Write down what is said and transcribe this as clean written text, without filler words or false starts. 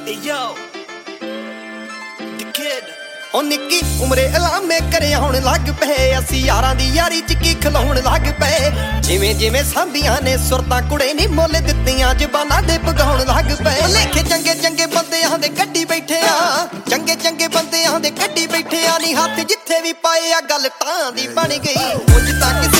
Yo, the kid. ਉਹ ਨਿੱਕੀ ਉਮਰੇ ਇਲਾਮੇ ਕਰੇ ਹੁਣ ਲੱਗ ਪਏ ਅਸੀਂ ਯਾਰਾਂ ਦੀ ਯਾਰੀ ਚ ਕੀ ਖਲਾਉਣ ਲੱਗ ਪਏ ਜਿਵੇਂ ਜਿਵੇਂ ਸਾਂਭੀਆਂ ਨੇ ਸੁਰਤਾਂ ਕੁੜੇ ਨਹੀਂ ਮੁੱਲ ਦਿੱਤੀਆਂ ਜ਼ਬਾਨਾਂ ਦੇ ਪਗਾਉਣ ਲੱਗ ਪਏ ਲੇਖੇ ਚੰਗੇ ਚੰਗੇ ਬੰਦਿਆਂ ਦੇ ਕੱਢੀ ਬੈਠੇ ਆ ਚੰਗੇ ਚੰਗੇ ਬੰਦਿਆਂ ਦੇ ਕੱਢੀ ਬੈਠੇ ਆ ਨਹੀਂ ਹੱਥ ਜਿੱਥੇ ਵੀ ਪਾਏ ਆ ਗੱਲ ਤਾਂ ਦੀ ਬਣ ਗਈ ਉਂਝ ਤਾਂ